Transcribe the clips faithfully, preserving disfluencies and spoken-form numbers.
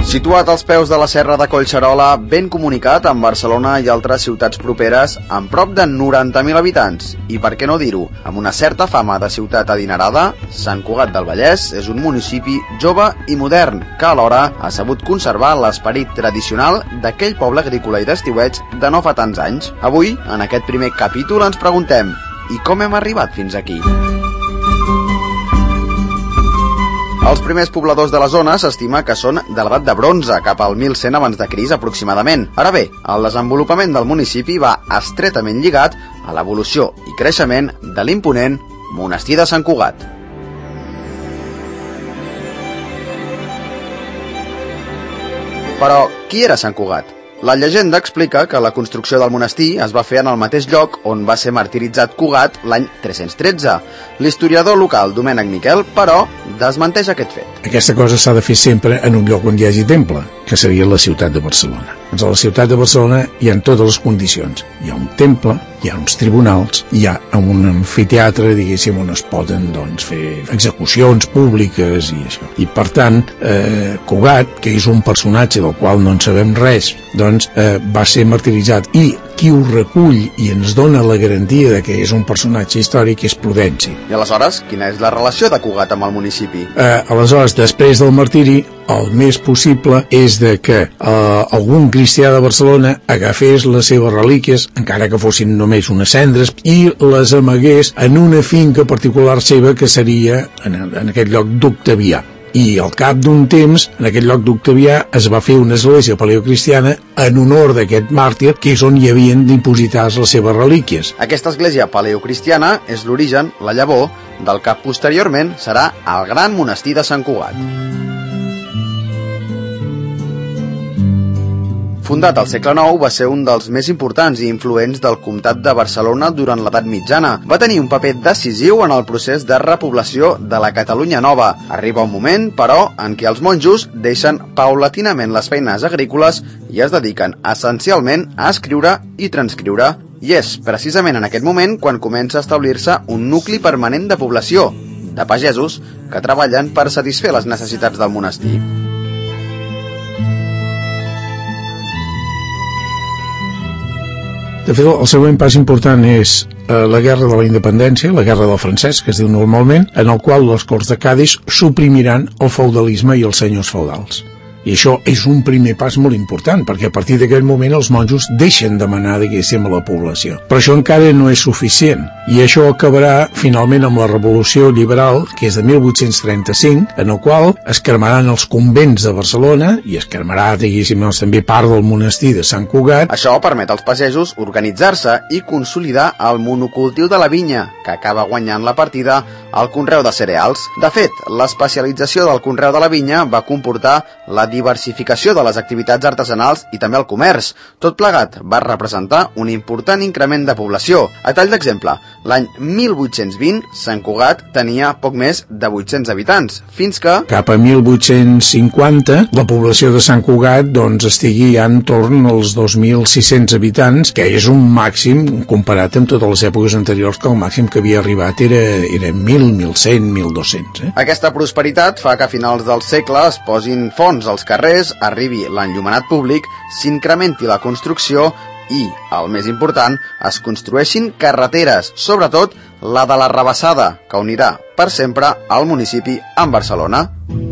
Situat als peus de la serra de Collserola, ben comunicat amb Barcelona i altres ciutats properes, amb prop de noranta mil habitants, i per què no dir-ho, amb una certa fama de ciutat adinerada, Sant Cugat del Vallès és un municipi jove i modern, que alhora ha sabut conservar l'esperit tradicional d'aquell poble agrícola i d'estiueig de no fa tants anys. Avui, en aquest primer capítol, ens preguntem: i com hem arribat fins aquí? Els primers pobladors de la zona s'estima que són de l'edat de bronze, cap al mil cent abans de Crist aproximadament. Ara bé, el desenvolupament del municipi va estretament lligat a l'evolució i creixement de l'imponent monestir de Sant Cugat. Però qui era Sant Cugat? La llegenda explica que la construcció del monestir es va fer en el mateix lloc on va ser martiritzat Cugat l'any tres-cents tretze. L'historiador local Domènec Miquel, però, desmenteix aquest fet. Aquesta cosa s'ha de fer sempre en un lloc on hi hagi temple, que seria la ciutat de Barcelona. Doncs a la ciutat de Barcelona hi ha totes les condicions. Hi ha un temple, hi ha uns tribunals, hi ha un amfiteatre, diguéssim, on es poden doncs, fer execucions públiques i això. I per tant, eh, Cugat, que és un personatge del qual no en sabem res, doncs eh, va ser martiritzat, i qui ho recull i ens dona la garantia de que és un personatge històric és Prudenci. I aleshores, quina és la relació de Cugat amb el municipi? Eh, aleshores, després del martiri, el més possible és de que eh, algun cristià de Barcelona agafés les seves relíquies, encara que fossin només unes cendres, i les amagués en una finca particular seva que seria en, en aquest lloc d'Octavià. I al cap d'un temps, en aquest lloc d'Octavià es va fer una església paleocristiana en honor d'aquest màrtir, que és on hi havien dipositar les seves relíquies. Aquesta església paleocristiana és l'origen, la llavor, del que posteriorment serà el gran monestir de Sant Cugat. Fundat al segle nou, va ser un dels més importants i influents del comtat de Barcelona durant l'edat mitjana. Va tenir un paper decisiu en el procés de repoblació de la Catalunya Nova. Arriba un moment, però, en què els monjos deixen paulatinament les feines agrícoles i es dediquen essencialment a escriure i transcriure. I és precisament en aquest moment quan comença a establir-se un nucli permanent de població, de pagesos, que treballen per satisfer les necessitats del monestir. De fet, el següent pas important és eh, la Guerra de la Independència, la Guerra del Francès, que es diu normalment, en el qual les Corts de Cadis suprimiran el feudalisme i els senyors feudals. I això és un primer pas molt important, perquè a partir d'aquell moment els monjos deixen de manar, diguéssim, a la població. Però això encara no és suficient, i això acabarà finalment amb la Revolució Liberal, que és de mil vuit-cents trenta-cinc, en el qual es cremaran els convents de Barcelona, i es cremarà, diguéssim, doncs, també part del monestir de Sant Cugat. Això permet als pagesos organitzar-se i consolidar el monocultiu de la vinya, que acaba guanyant la partida al conreu de cereals. De fet, l'especialització del conreu de la vinya va comportar la diversificació de les activitats artesanals i també el comerç. Tot plegat va representar un important increment de població. A tall d'exemple, l'any mil vuit-cents vint, Sant Cugat tenia poc més de vuit-cents habitants, fins que... Cap a mil vuit-cents cinquanta, la població de Sant Cugat doncs, estigui ja entorn als dos mil sis-cents habitants, que és un màxim comparat amb totes les èpoques anteriors, que el màxim que havia arribat era, era mil, mil cent, mil dos-cents. Eh? Aquesta prosperitat fa que a finals del segle es posin fonts als carrers, arribi l'enllumenat públic, s'incrementi la construcció i, el més important, es construeixin carreteres, sobretot la de la Rabassada, que unirà per sempre el municipi amb Barcelona.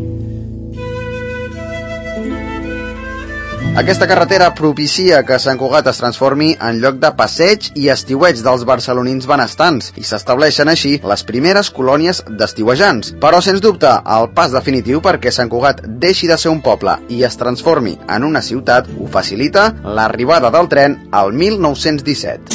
Aquesta carretera propicia que Sant Cugat es transformi en lloc de passeig i estiueig dels barcelonins benestants i s'estableixen així les primeres colònies d'estiuejants. Però, sens dubte, el pas definitiu perquè Sant Cugat deixi de ser un poble i es transformi en una ciutat ho facilita l'arribada del tren al mil nou-cents disset.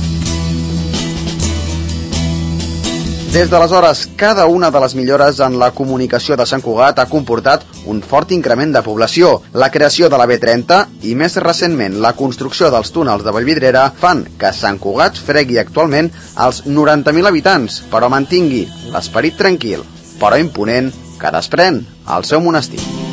Des d'aleshores, cada una de les millores en la comunicació de Sant Cugat ha comportat un fort increment de població, la creació de la B trenta i, més recentment, la construcció dels túnels de Vallvidrera fan que Sant Cugat fregui actualment als noranta mil habitants, però mantingui l'esperit tranquil, però imponent, que desprèn el seu monestir.